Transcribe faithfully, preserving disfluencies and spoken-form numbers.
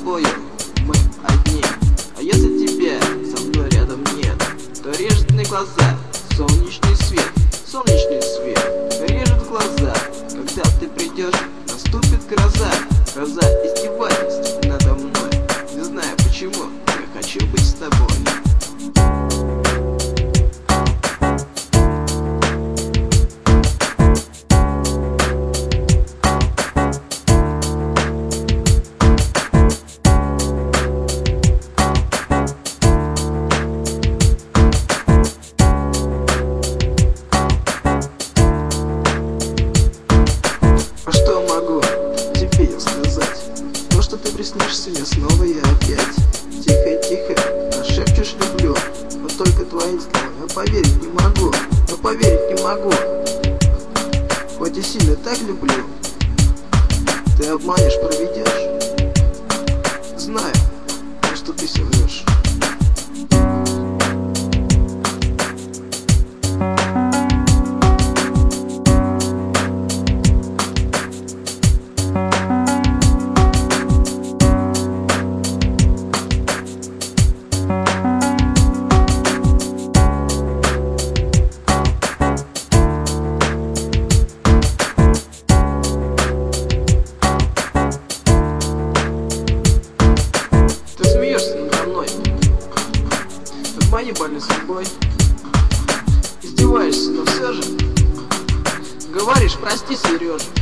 тобою мы одни. А если тебя со мной рядом нет, то режет мне глаза солнечный свет. Солнечный свет режет глаза. Когда ты придешь, наступит гроза. Гроза издевательств надо мной. Не знаю почему, я хочу быть с тобой. А что могу тебе я сказать? То, что ты приснишься мне снова и опять. Тихо-тихо прошепчешь люблю, но только твои слова я поверить не могу. Но поверить не могу. Хоть и сильно так люблю, ты обманешь, проведешь. Знаю, что ты все врешь. Моей больной судьбой издеваешься, но все же говоришь: прости, Сережа.